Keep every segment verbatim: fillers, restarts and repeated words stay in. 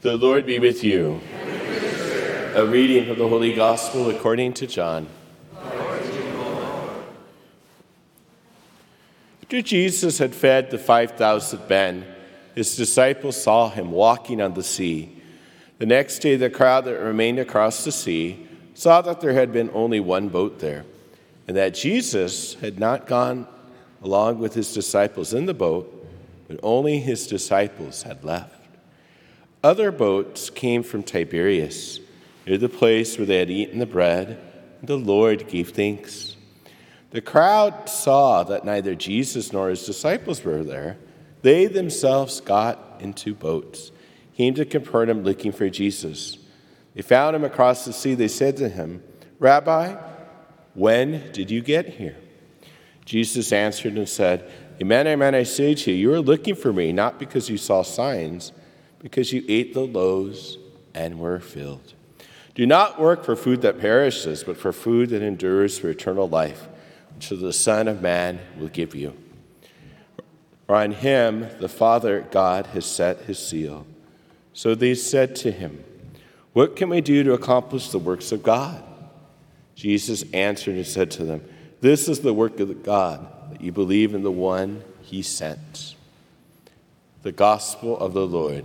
The Lord be with you. A reading from the Holy Gospel according to John. After Jesus had fed the five thousand men, his disciples saw him walking on the sea. The next day, the crowd that remained across the sea saw that there had been only one boat there, and that Jesus had not gone along with his disciples in the boat, but only his disciples had left. Other boats came from Tiberias, near the place where they had eaten the bread, and the Lord gave thanks. The crowd saw that neither Jesus nor his disciples were there. They themselves got into boats, came to Capernaum looking for Jesus. They found him across the sea. They said to him, "Rabbi, when did you get here?" Jesus answered and said, "Amen, amen, I say to you, you are looking for me, not because you saw signs, because you ate the loaves and were filled. Do not work for food that perishes, but for food that endures for eternal life, which the Son of Man will give you. For on him the Father God has set his seal." So they said to him, "What can we do to accomplish the works of God?" Jesus answered and said to them, "This is the work of God, that you believe in the one he sent." The Gospel of the Lord.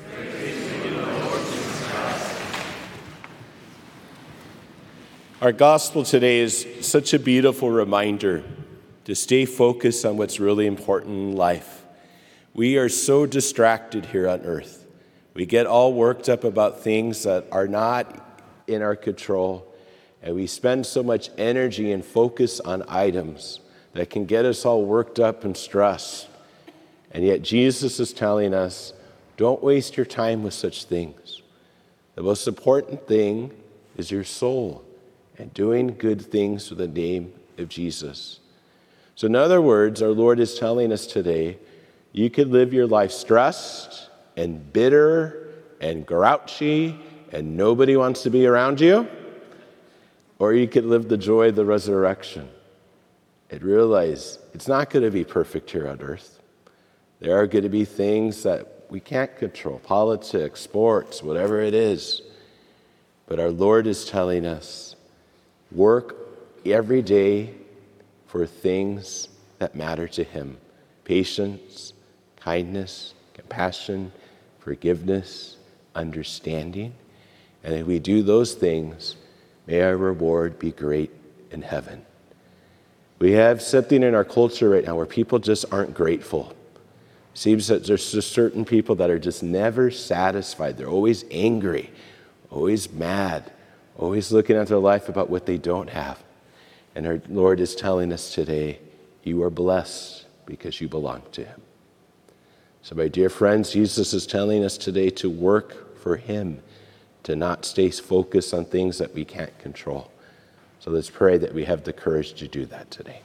Our gospel today is such a beautiful reminder to stay focused on what's really important in life. We are so distracted here on earth. We get all worked up about things that are not in our control, and we spend so much energy and focus on items that can get us all worked up and stressed. And yet Jesus is telling us, don't waste your time with such things. The most important thing is your soul and doing good things for the name of Jesus. So in other words, our Lord is telling us today, you could live your life stressed and bitter and grouchy and nobody wants to be around you, or you could live the joy of the resurrection and realize it's not going to be perfect here on earth. There are going to be things that we can't control, politics, sports, whatever it is. But our Lord is telling us, work every day for things that matter to him. Patience, kindness, compassion, forgiveness, understanding. And if we do those things, may our reward be great in heaven. We have something in our culture right now where people just aren't grateful. It seems that there's just certain people that are just never satisfied. They're always angry, always mad, always looking at their life about what they don't have. And our Lord is telling us today, you are blessed because you belong to him. So my dear friends, Jesus is telling us today to work for him, to not stay focused on things that we can't control. So let's pray that we have the courage to do that today.